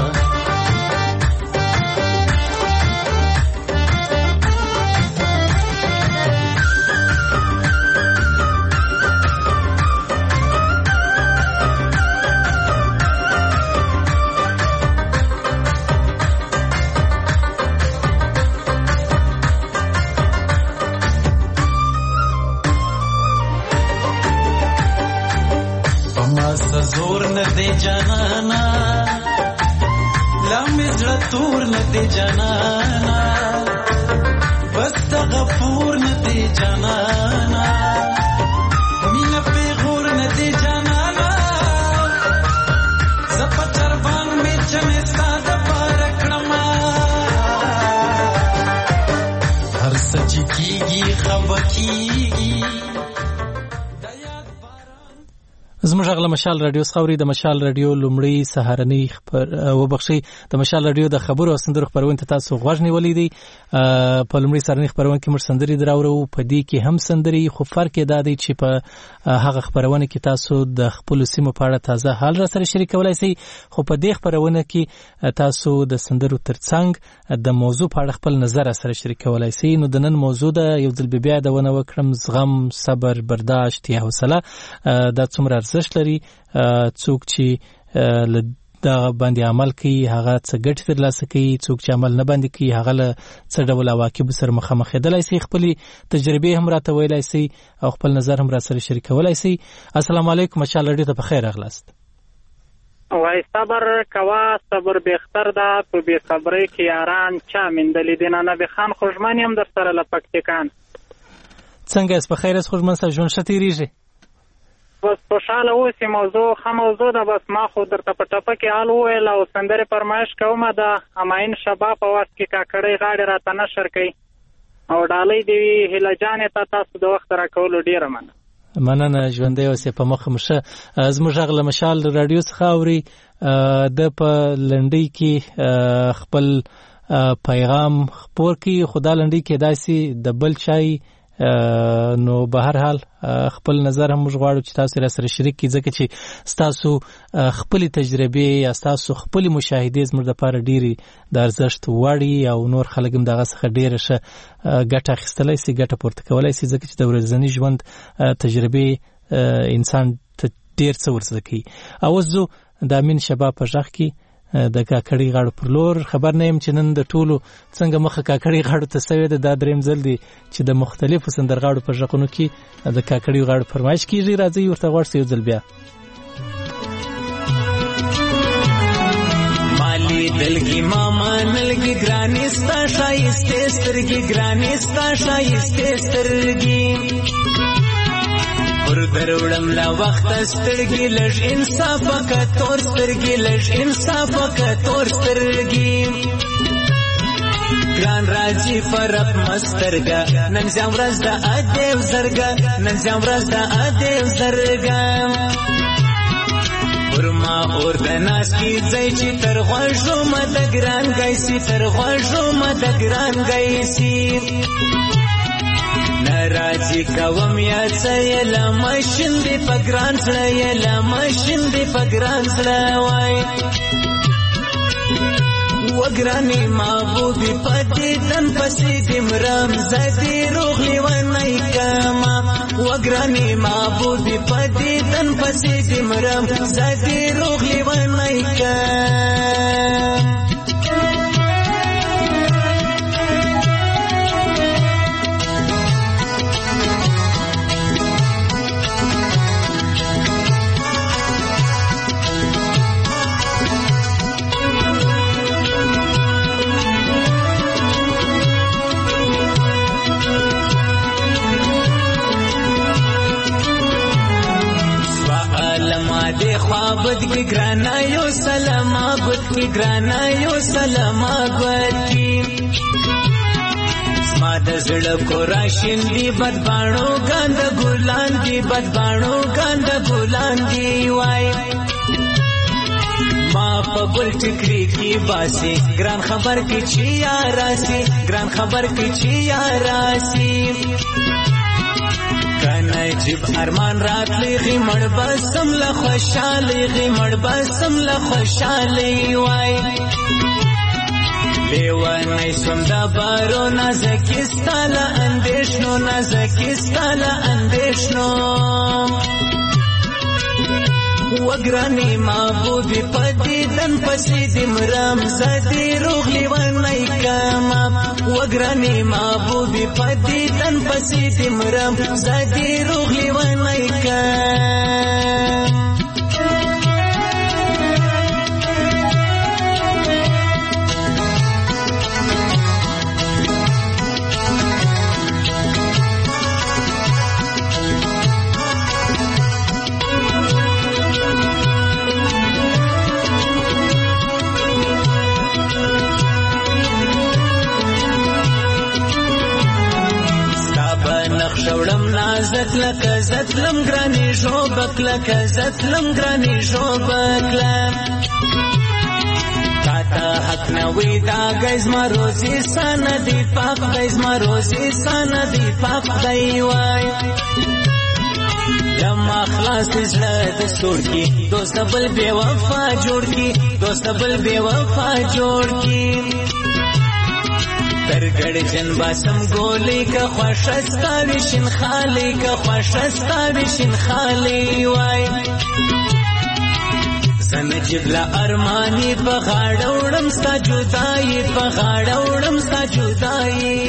زور نه دی جانانا لمزړه تور نه دی جانانا بس د غفور نه دی جانانا مینه پیغور نه دی جانانا زپچر باندې می چمه ساده بار کړما هر سچ کیږي خبر کیږي. زموږ غږ له مشال رادیو څخه اورئ. د مشال رادیو لومړی سهارنۍ د مشال رادیو د خبرو او سندرو خپرونې ته تاسو غوږ نیولی دی. په لومړۍ سهارنۍ خپرونه کې موږ سندرې دراوړو، په دې کې هم سندرې، خو فرق یې دا دی چې په هغه خپرونه کې تاسو د خپلو سیمو په اړه تازه حال را سره شریکولی شئ، خو په دې خپرونه کې تاسو د سندرو ترڅنګ د موضوع په اړه خپل نظر سره شریکولی شئ. نو د نن موضوع ده، یو ځل بیا یادونه وکړم، زغم، صبر، برداشت یا حوصله. دا څومره ارزښت لري. څوک چې د باندې عمل کوي هغه څه ګټ ترلاسه کوي، څوک چې عمل نه باندې کوي هغه له څه ډول عواقب سره مخامخ کېدلی شي، خپل تجربې هم راته ویلای شي او خپل نظر هم را سره شریکولای شي. السلام علیکم، ماشاءالله ډېر ته په خیر راغلاست. وای صبر کوا صبر بهتر ده، تو به صبرې کې یاران چا مندلې دینه نبی خان خوشمن هم در سره لپکتکان. څنګه اس په خیر اس خوشمن سره ژوند شتیریږي؟ بس خوشاله اوسې، موضوع ده. بس ما خو درته په ټپه کې حال وویل او سندرې فرمایش کومه د همایون شبا په وخت کې کاکړۍ غاړې راته نشر کوي او ډالۍ دې وي هیله جانې ته تاسو د وخت راکولو ډېره مننه. ژوندی اوسې، په مخه مشه. زموږ غږ له مشال راډیو څخه اوري، د په لنډۍ کې خپل پیغام خپور کوي، خو دا لنډۍ کې داسې د بل چای نو به هر حال خپل نظر هم موږ غواړو چې تاسو را سره شریک کړئ، ځکه چې ستاسو خپلې تجربې یا ستاسو خپلې مشاهدې زموږ دپاره ډېرې د ارزښت وړ دي او نور خلک هم د هغه څخه ډېره ښه ګټه اخیستلی شي، ګټه پورته کولی شي، ځکه چې د ورځني ژوند تجربې انسان ته ډېر څه ورزده کوي. اوس زه د امین شبا په غږ کې د کاکړۍ غاړو پر لور. خبر نه یم چې نن د ټولو څنګه مخه کاکړۍ غاړو ته سوې ده. دا درېیم ځل دی چې د مختلفو سندرغاړو په غږونو کې د کاکړۍ غاړو فرمایش کېږي. راځئ ورته غوږ شو یو ځل بیا. مالی دلګي ماما نلګي ګرانې ستا ښایستې سترګې، ګرانې ستا ښایستې سترګې، پر دروړم لا وخت سترګې، لږ انصاف وکړه تور سترګې، لږ انصاف وکړه تور سترګې، ګران راځي فرق مسترګه، نن زم ورځ د ادیو زرګه، نن زم ورځ د ادیو زرګه، ورما اور د ناس کی ځای چې تر غوښو مد ګران گایسي، تر غوښو مد ګران گایسي، ناراضي کوم یا څه لمشن دی پګران سره، یا لمشن دی پګران سره وای وګرانی محبوبي پدې تن پسې دمرام زدي روغلي ونای کما، وګرانی محبوبي پدې تن پسې دمرام زدي روغلي ونای کما. خوابت کی گرانا یو سلام آبت کی گرانا یو سلام آبت کی سماد زړه کو راشین دی بدبانو ګاند ګلان دی، بدبانو ګاند ګلان دی وای ما په ګل ټکری کی باسي، ګران خبر کی چی یاراسي، ګران خبر کی چی یاراسي، کنه جب ارمان راتلی غمړ بسم له خوشالي، غمړ بسم له خوشالي وای لیوانای سم د بارو نازکستاله اندیشنو، نازکستاله اندیشنو، وګرانی محبوبي پدې دن پسې دمرام زدي روغلي ونای کما، وګرانی محبوبي پدې دن پسې دمرام زدي روغلي ونای کما. شوړم نازک لکه زتلم ګرانی شوبک، لکه زتلم ګرانی شوبک، کاتا حق نوی دا گیز ما روزی ساندی پاک، گیز ما روزی ساندی پاک دی وای لما خلاص زړه د سور کی دوست بل بے وفا جوړ کی، دوست بل بے وفا جوړ کی، ترګړ جن باسم ګولې کا خوشستا وشین خالی، کا خوشستا وشین خالی وای سنجیب لا ارمانی په غاړه وړم ستا جدایي په غاړه وړم ستا جدایي.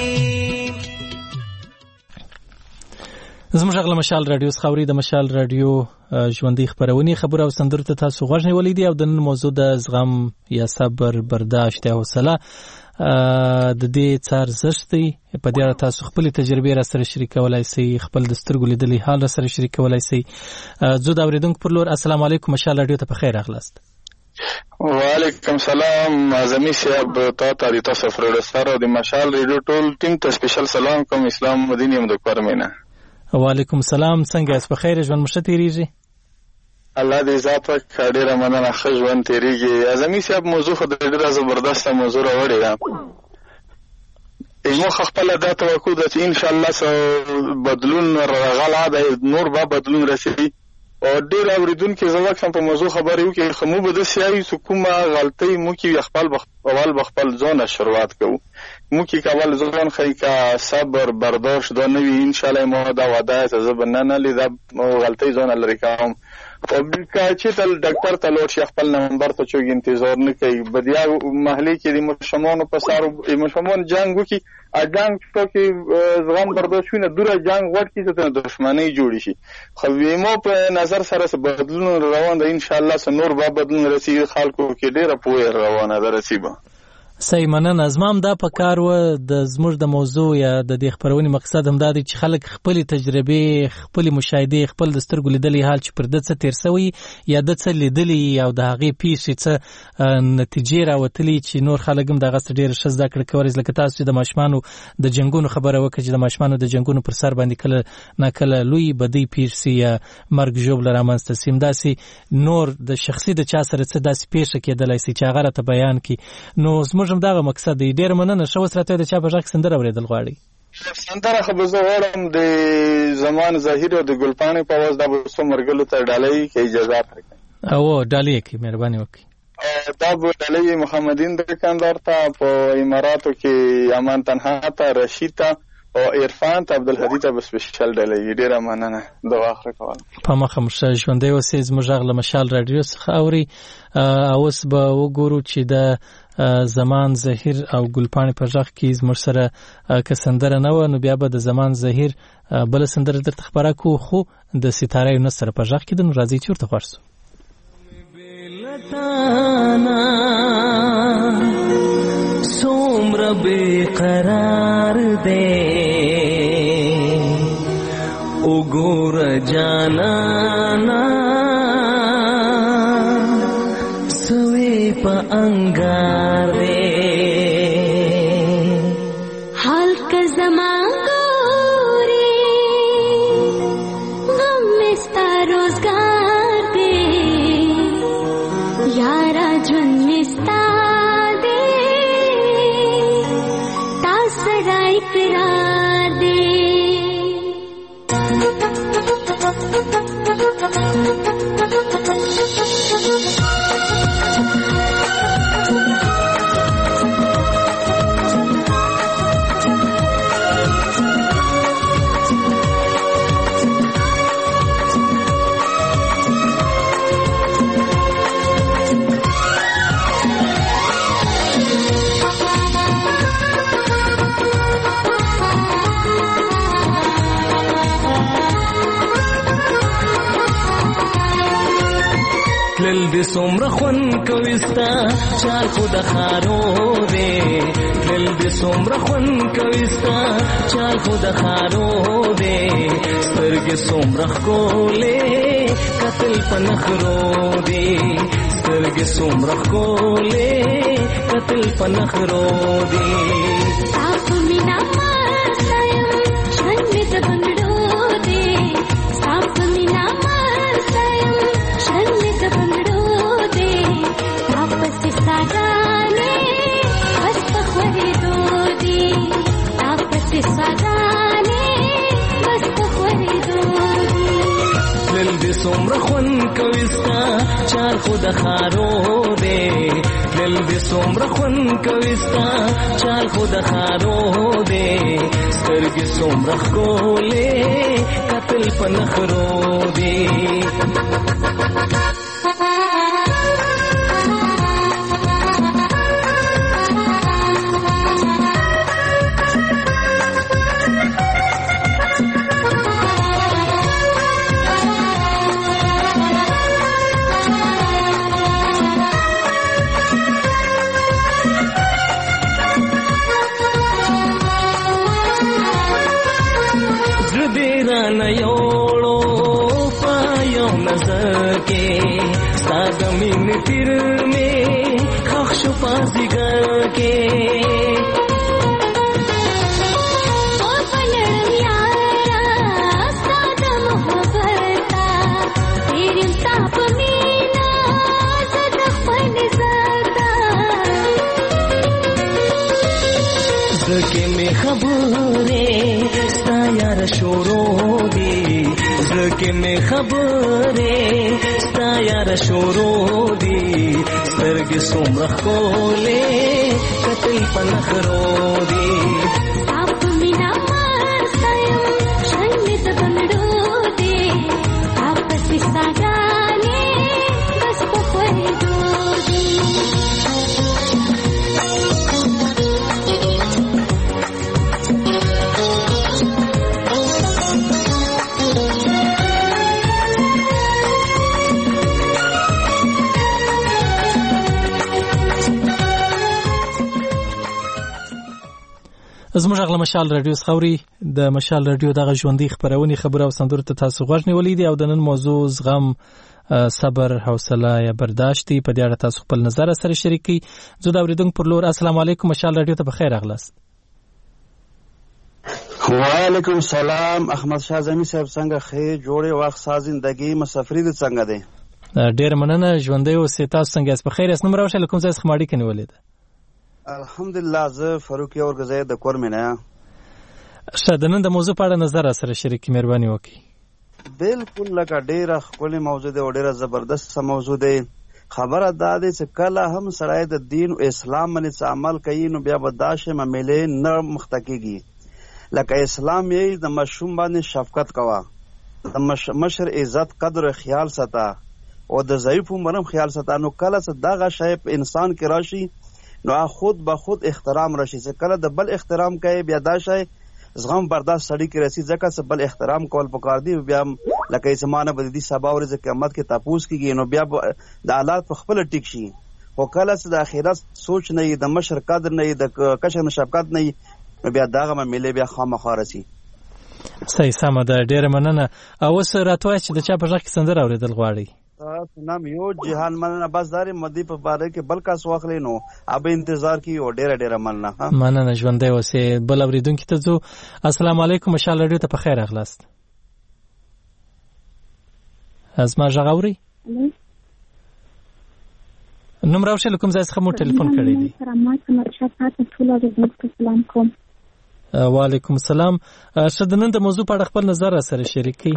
زموږ غږ له مشال رادیو څخه اوري. د مشال رادیو ژوندۍ خبرونه خبر او سندرو ته تاسو غوږ نیولې دي او د نن موضوع د زغم یا صبر برداشت او حوصله د دې څار زشتي په دې اړه تاسو خپل تجربې را سره شریکولای شئ، خپل د سترګو لیدلې حال را سره شریکولای شئ. زه د اوریدونکو پر لور السلام علیکم، مشال رادیو ته په خیر راغلاست. وعلیکم سلام اعظمي صاحب، تاسو فرډستر او د مشال رادیو ټول ټیم ته سپیشل سلام کوم. اسلام مدینه یم د کورمینه. وعلیکم سلام، څنګه یاست؟ په خیر ژوند مشه تیریږي؟ الله دې عزت وکړي، ډیره مننه، ښه ژوند تیریږي. اعظمي صاحب موضوع خو ډیره زبردسته موضوع راوړې ده. موږ خپل دا توقع ده چې ان شاء الله بدلون راغلا ده، نور به بدلون رسېږي. او ډیر اوریدونکو زما کوم په موضوع خبرې وکړي، خو موږ به د سیاسي حکومت غلطي مو کې خپل ځون شروعات کوو. مو کې کول ځون خې کا صبر برداشت دا نوی ان شاء الله مو دا وعده زبنه نه لیدا غلطي ځون لري کوم. او که چې تل ډاکټر ته لوټ شي خپل نمبر ته چوغ انتظار نه کوي. بدیا محلي کې د مشمون په سارو مشمون جنگ وکي اجنګ ته کې زغم برداشتونه دوره جنگ وړ کې ته دښمنۍ جوړی شي. خو ویمو په نظر سره بدلون روان ده، ان شاء الله نور به بدلون رسیږي. خلکو کې ډیره پوهه روانه ده رسیبه. صحیح مننه. زمام دا په کار و د زموږ د موضوع یا د دې خبرونې مقصد هم دا دی چې خلک خپل تجربې، خپل مشاهده، خپل د سترګو لیدلې حال چې پر د څه تیر سوی یا د څه لیدلې او د هغې پیښې څه نتیجې راوتلې چې نور خلک هم دغه څه ډېره ښه زده کړه کولی. لکه تاسو چې د ماشومانو د جنګونو خبره وکړه چې د ماشومانو د جنګونو پر سر باندې کله ناکله لوی بدۍ پیښ سي یا مرګ ژوبله رامنځته سي، همداسې نور د شخصي د چا سره څه داسې پیښه کېدلی سي چې هغه راته بیان کړي. نو زموږ هم دغه مقصد دی. ډېر مننه. ښه اوس راته د چا په غږ سندره اورېدل غواړئ؟ سندره خو به زه غواړم د زمان ظاهر او د ګلپاڼې په اواز دا به څو مرګلو ته ډالۍ کې اجازه راکړي. او ډالۍ یې کړي، مهرباني وکړي. دا به ډالۍ محمدین دکاندار ته، په اماراتو کې امان تنها ته، رشید ته او عرفان ته، عبدالهادي ته به سپیشل ډالۍ. ډېره مننه. دعا ښه کوم. په مخه مو ښه ژوندی اوسئ. زموږ غږ له مشال رادیو څخه اورئ. اوس به وګورو چې د زمان ظهیر او ګلپاڼې په غږ کې زموږ سره که سندره نه وه نو بیا به د زمان ظهیر بله سندره درته خپره کړو، خو د ستاره یونس سره په غږ کې ده. نو راځئ چې ورته خوښ شو. څومره بېقرار دی وګوره جانانا سوی په انګار دی حال که زمان ګوري غم مې ستا روزګار دی یارا ژوند مې ستا دی تا سره اقرار دی تلل دې څومره خوند کوي ستا چار خو د خارو دی تلل دې څومره خوند کوي ستا چار خو د خارو دی سترګې څومره ښکلې قتل په نخرو دی سترګې څومره ښکلې قتل په نخرو دی ستا په مینه ماسته یم ژوند مې د بنګړو دی ستا په مینه ماسته یم ژوند مې د بنګړو دی تا پسې ساګانې بس په خورېدو دي تا پسې ساګانې بس په خورېدو دي تلل دې څومره خوند کوي ستا چار خو د خارو دی تلل دې څومره خوند کوي ستا چار خو د خارو دی سترګې څومره ښکلې قتل په نخرو دی رانه یوړو په یو نظر کې ستا د مینې تیر مې ښخ شو په ځیګر کې زکه می خبره ستا یار شروع دی زکه می خبره ستا یار شروع دی سترګې څومره ښکلې کتل په نخرو دی آپ مینا ماسته یم ژوند مې د بنډو دی آپ کیساګانې بس په خوړېدو دی زموږ غلا مشال رادیو خوري د مشال رادیو دغه ژوندۍ خبرونه خبره او سندره ته تاسو غوږ نیولې دي او د نن موضوع زغم صبر حوصله یا برداشت په دې اړه تاسو خپل نظر سره شریکي زه دا اوریدونکو پر لور السلام علیکم مشال رادیو ته بخیر اغلاست وعلیکم السلام احمد شاه زمي صاحب څنګه خیر جوړه واخ ساز زندگی مسافری د څنګه دی ډیر مننه ژوندۍ او سیتا څنګه اس بخیر اس نمبر اوشه کوم ځای خماړي کني ولید الحمدلله زه فاروق اورګزای د کور مینه شادنن د موضوع په اړه نظر سره شریکي مهرباني وکړي بالکل لکه ډیره خپل موضوع دی او ډیره زبردست موضوع دی خبره دا ده چې کله هم سړی د دین او اسلام باندې عمل کوي نو بیا به داشه معاملې نه مختکیږي لکه اسلام یې د مشروم باندې شفقت کوا د مشر عزت قدر خیال ساته او د ضعیف مرم خیال ساته نو کله چې دغه شی په انسان کې راشي نو خود به خود احترام راشي چې کله د بل احترام کوي بیا دا شی زغم برداشت سړی کې رسی ځکه چې بل احترام کول پکار دی بیا لکه زمانه به دي سبا ورځ قیامت کې تاسو کېږي نو بیا د حالات په خپل ټیک شي او کله چې د اخرت سوچ نه د مشر قدر نه د کشر شفقت نه بیا داغه ملي بیا خامخا رسی صحیح سم ده ډیر مننه او سره راتوي چې د چا په ځکه سندره اوریدل غواړي نام یو جهان مننه بس داري مدي په باره کې بل کا سواخلې نو اب انتظار کی او ډیر مننه مننه ژوندې اوسې بل اوریدونکو ته زو السلام علیکم مشال رادیو ته په خیر اغلاست از ما ژغوري نوم راوښه کوم ځای څخه مو ټلیفون کړی دی وعلیکم السلام شدنن د موضوع په اړه خپل نظر سره شریکي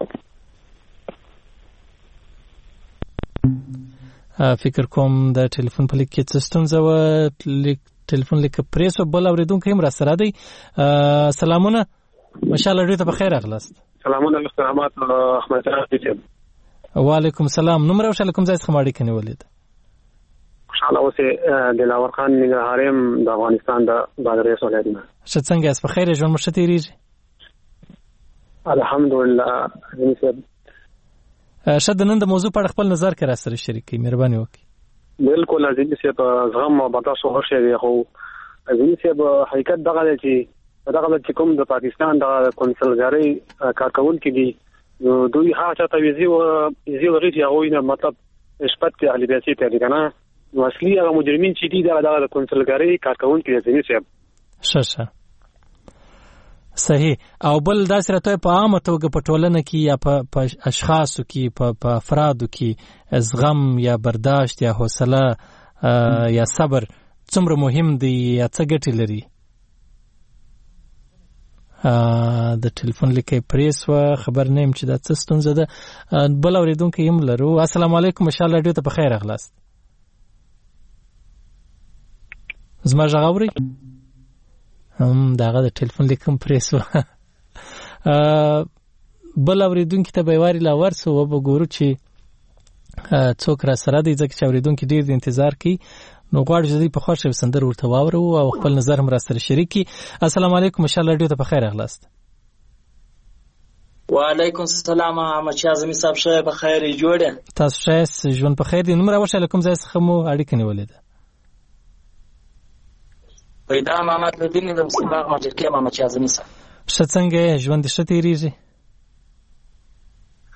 فکر کوم د ټلیفون په لیک کې سیستم زو ټلیفون لیک پریس بل اوریدونکو هم را سره دی سلامونه ماشاءالله ډېر ته بخیر اغلاست سلامونه احترامات احمد راشد وعلیکم السلام نوم راوښه کوم ځای څخه ماړی کني ولید خوشاله اوسه دلاور خان نګهارم د افغانستان د بادرې ولایتنا څه څنګه اس په خیر ژوند مشته ریږي الحمدلله زموږ شد نن د موضوع په خپل نظر کې را سره شریکي مهرباني وکړئ بالکل عزیز صاحب زغم او برداشت ورشه دی خو عزیز صاحب حقیقت دغه چې کوم د پاکستان د کنسلګری کارکونکو دي دوی هغه چاته ویزي ورغی هغه نه مطلب شپږ کې اهل بیت ته دي کنه نو اصلي هغه مجرمین چې دي د کنسلګری کارکونکو دي عزیز صاحب شه صحیح او بل داسې راته په عامه توګه په ټولنه کې یا په اشخاصو کې په افرادو کې زغم یا برداشت یا حوصله یا صبر څومره مهم دی یا څه ګټې لري د ټلیفون لیکې پریس و خبر نیم چې دا څه ستونزه ده بل اوریدونکو هم لرو السلام علیکم مشال رادیو ته په خیر اغلاست زما ژغوري داغه د ټلیفون لیکم پریس و بل اوریدونکو ته به واری لا ورسو و وګورو چې څوک را سره دی ځکه چې اوریدونکو ډیر انتظار کوي نو غواړي چې په خوښه سندر ورته واورو او خپل نظر هم را سره شریکي السلام علیکم مشال رادیو ته په خیر اغلاست وعلیکم السلام احمد شاه زمي صاحب شه په خیر جوړه تاسو شه ژوند په خیر دي نو راوښه کوم ځای څخه مو اړیکه نیولې ده پیدا محمد لدین د مصباح ماجر کې محمد شاه زمي صاحب څنګه ژوند شته ریږي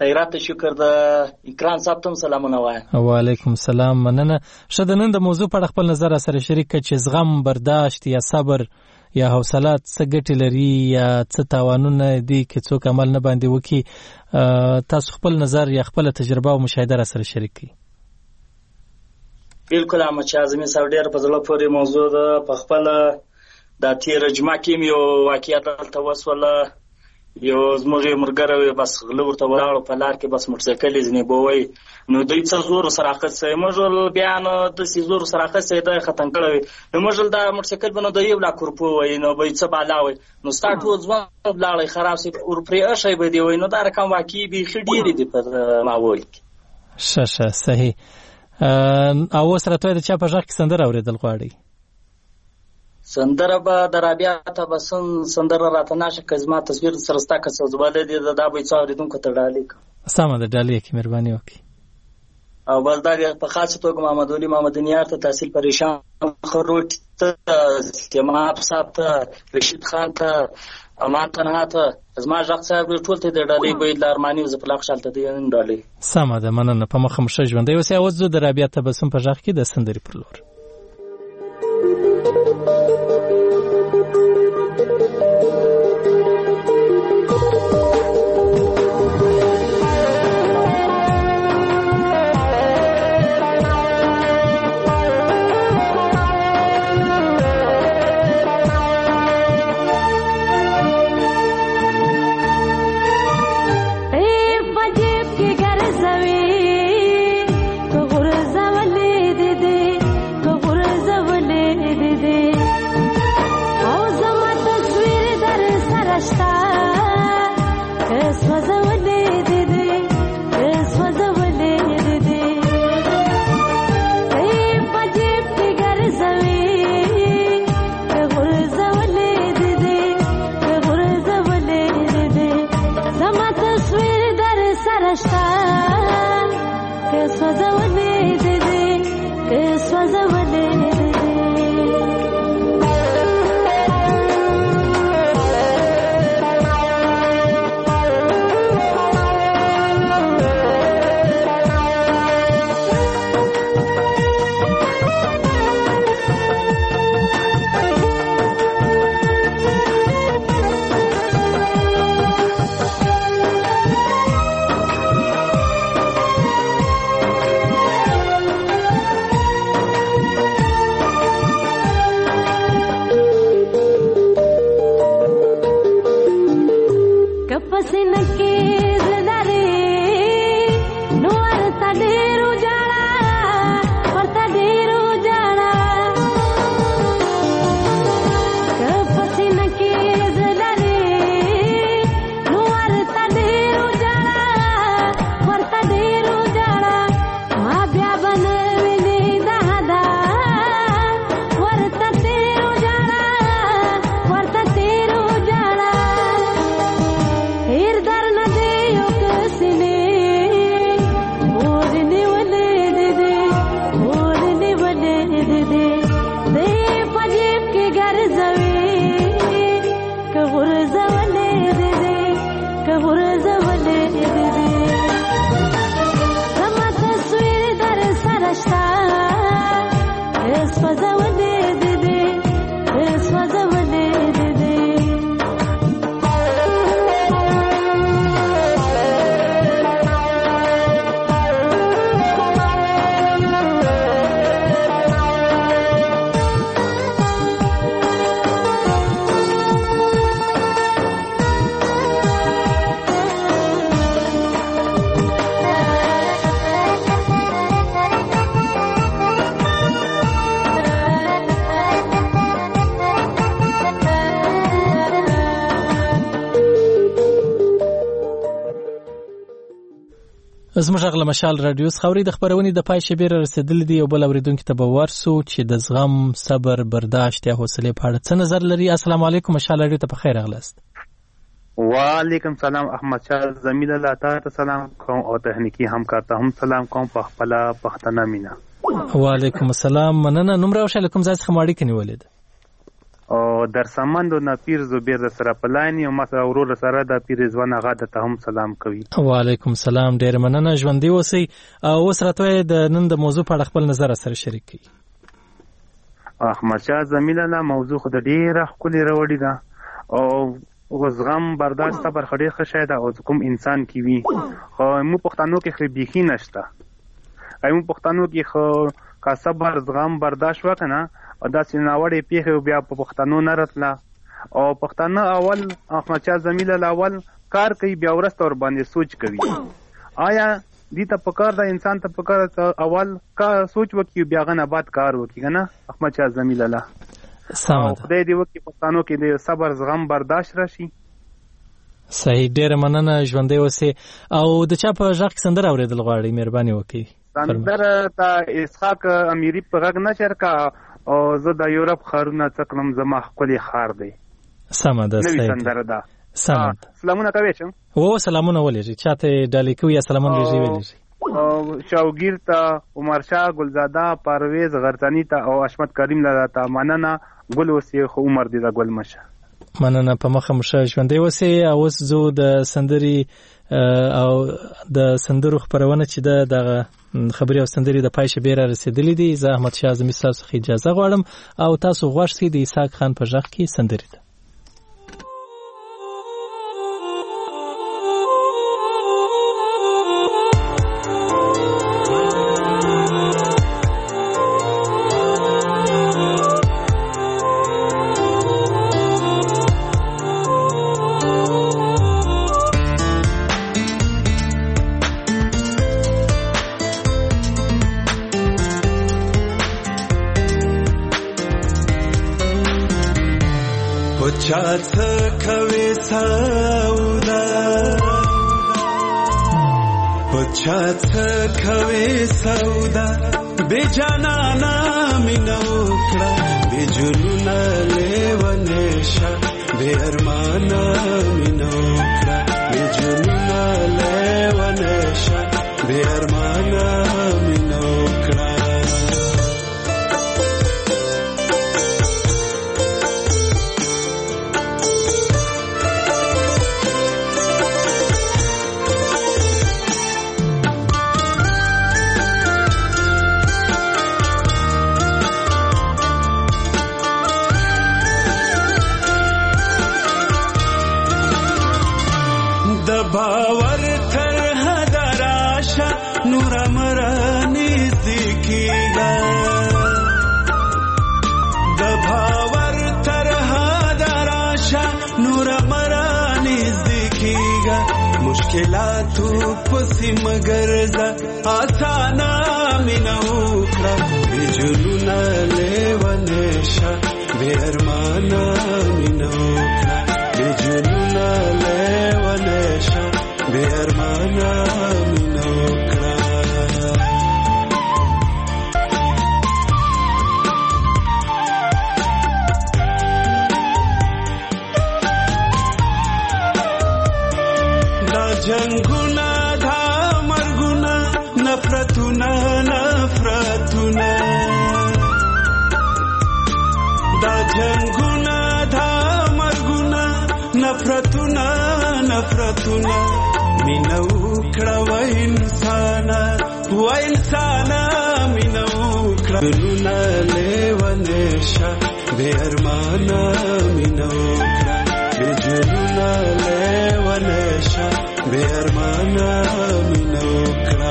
خیرات شکر د اکرام صاحب ته سلامونه وایم. وعلیکم السلام. مننه. ښه د نن د موضوع په اړه خپل نظر سره شریک کړئ چې زغم، برداشت یا صبر یا حوصله څه ګټې لري یا څه تاوانونه دي که څوک عمل نه باندې وکړي. تاسو خپل نظر یا خپل تجربه او مشاهده را سره شریک کړئ. بالکل احمد شاه اعظمي صاحب ډېر په زړه پورې موضوع ده. په خپله د تېره جمعه کې یو واقعیت دلته وسوله. یو زموږ یو ملګری بس غله ورته ولاړو په لار کې بس موټرسایکل یې ځنیبوی. نو دوی څه زور سره اخیستی موږ بیا نو داسې زور سره اخیستی دی ختم کړی وي. نو موږ دا موټرسایکل به نو د 1 لاک روپو وایي نو به یې څه بالا وایي. نو ستا ټول ځوان ولاړی خراب شي ورپرې ایښی به دې وایي. نو دا رقم واقعي بیخي ډېرې دي په ماحول کې. ښه صحیح. او اوس راته د چا په غږ کې سندره اورېدل غواړئ؟ سندره به د رابعه تبسم سندره راته ناشه که زما تصویر سره ستا که څه زباله دي دا به یې څه اورېدونکو ته ډالۍ کړم. سمه ده، ډالۍ کې مهرباني وکړئ. او بل دا په خاصه توګه محمد ولي محمدنیار ته، تحصیل پریشان خروټ ته، استماع صاحب ته، رشید خان ته، امان تنها ته، زما غږ صاحب ټول ته د ډالۍ به د ارماني او زپلا خوشحال ته دی ډالۍ. سمه ده، مننه. په مخه مشه ژوندی اوسئ. اوس زه د رابعه تبسم په غږ کې د سندرې پر لور. زموږ غږ له مشال رادیو څخه اورئ. د خپرونې د پای شېبې را رسېدلې دي. یو بل اورېدونکي ته به ورسو چې د زغم، صبر، برداشت یا حوصلې په اړه څه نظر لري. السلام علیکم، مشال رادیو ته په خیر راغلاست. وعلیکم سلام. احمد شاه زمین الله تعالی سلام کوم او تخنیکی همکار ته هم سلام کوم په خپل پښتنه مینا. وعلیکم السلام. مننه. نوم راوښه کوم ځای څخه ماړی کني ولید؟ او در سمند نه پیر زبیر سره پلانی او ما سره ورور سره د پیر رضوان آغا ته هم سلام کوي. وعلیکم سلام، ډیر مننه، ژوندۍ اوسئ. اوس راته د نن د موضوع په اړه خپل نظر سره شریک کړئ. احمد شاه زمیله موضوع خو د ډیره ښکلې راوړې ده او زغم برداشت صبر خو ډېر ښه شی ده او کوم انسان کې وي خو موږ پښتنو کې خو بیخي نشته. موږ پښتنو کې خو که صبر زغم برداشت وکړه نه او داسې ناوړې پیښې بیا په پښتنو نه راتله او پښتانه اول احمد شاه زمیله اول کار کوي بیا وروسته ورباندې سوچ کوي. آیا دې ته پکار ده انسان ته پکار ده اول کا سوچ وکړي بیا غنه بعد کار وکړي کنه. احمد شاه زمیله الله خدای دې وکړي پښتنو کې د صبر زغم برداشت راشي. صحیح، ډیره مننه، ژوندۍ اوسئ. او د چا په غږ کې سندره اورېدل غواړئ مهرباني وکړئ؟ سندره ته اسحاق امیری په غږ نشر کا او زه د یورپ خارونه څکلم زما ښکلی خار دی. سمه ده، نوې سندره ده. سمه ده. سلامونه کوی شم. او سلامونه ولېږئ، چاته ډالۍ کوي یا سلامونه لېږئ ولېږئ. شوګیر ته، عمر شاه، ګلزاده، پرویز غرڅنی ته او اشمت کریم له ته مننه. ګل اوسې خو عمر دې د ګل مشه. مننه، په مخه مشه، ژوندۍ اوسئ. اوس زه د سندرې او د سندرو خپرونه چې د خبري او سندري د پای شبیر رسیدلې دي. زه احمد شاه زمي تاسو څخه اجازه غواړم او تاسو غواړئ چې د اسحاق خان په ژغ کې سندري ده. سودا بے جانانا مینوکڑا بے جنونا لیونیشا بے ارمانا مینوکڑا بے جنونا لیونیشا بے ارمانا مینوکڑا باور تر هدراشا نور مرانی زکیگا د باور تر هدراشا نور مرانی زکیگا مشکلاتو پسی مگرزا آسانا مینوکرا بجنونا لیونیشا بے ارمانا مینوکرا بجنونا لیونیشا بے ارمانا مینوکرا دا جنگونا دا مرگونا نفرتونا نفرتونا دا جنگونا دا مرگونا نفرتونا نفرتونا مینوکڑا و انسانا مینوکڑا جنونا لیونیشا بے ارمانا مینوکڑا بے جنونا لیونیشا بے ارمانا مینوکڑا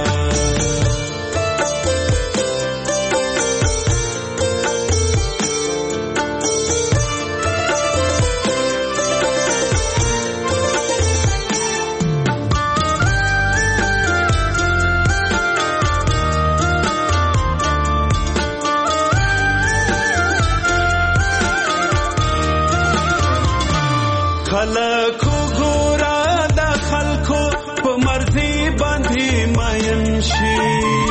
خلکو ګورا د خلکو په مرضی باندې ماین شي